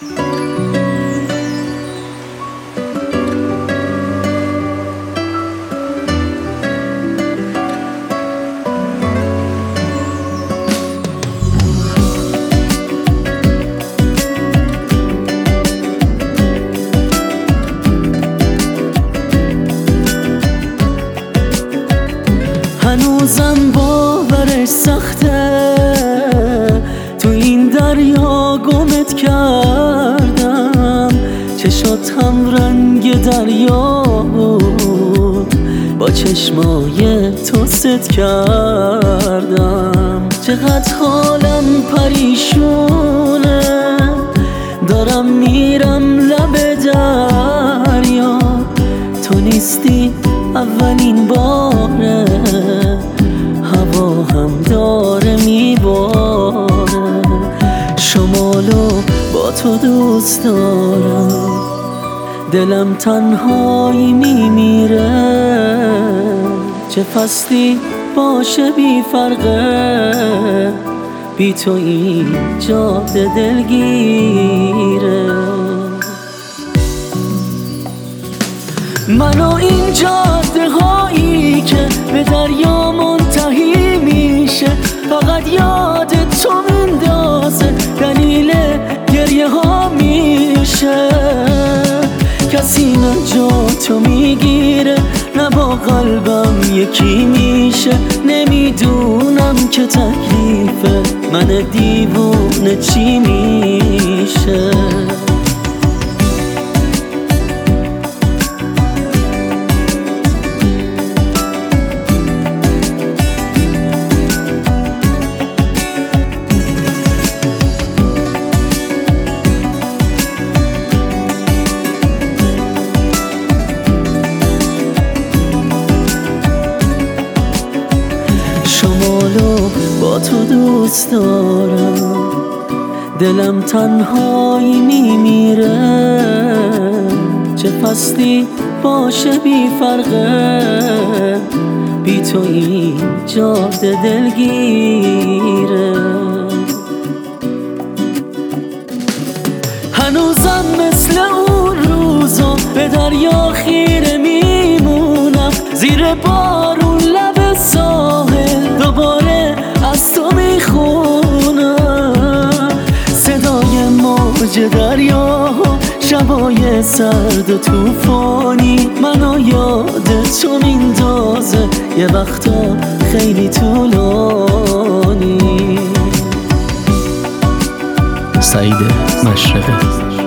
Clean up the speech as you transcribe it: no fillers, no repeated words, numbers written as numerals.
هنوزم باورش سخته تو این دریا گمت کردم، چشات هم رنگ دریا بود، با چشمای تو ست کردم. چقدر حالم پریشونه، دارم میرم لب دریا، تو نیستی اولین باره، هوا هم داره میباره. شمالو با تو دوست دارم، دلم تنهایی میمیره. چه فصلی باشه بی فرقه، بی تو این جاده دلگیره. من و این جاده هایی که به دریا منتهی میشه، فقط یاد تو میندازه، دلیل گریه ها میشه. کسی نه جا تو میگیره نه با قلبم یکی میشه. نمیدونم که تکلیف من دیوونه چی میشه. شمالو با تو دوست دارم، دلم تنهایی میمیره. چه فصلی باشه بی فرقه، بی تو این جاده دلگیره. هنوزم مثل اون روزا به دریا خیره میمونم، زیر بارون لب ساحل دوباره از تو میخونم. صدای موج دریا، شبای سرد و توفانی، منو یاد تو میندازه یه وقتا خیلی طولانی. سعید مشرقی.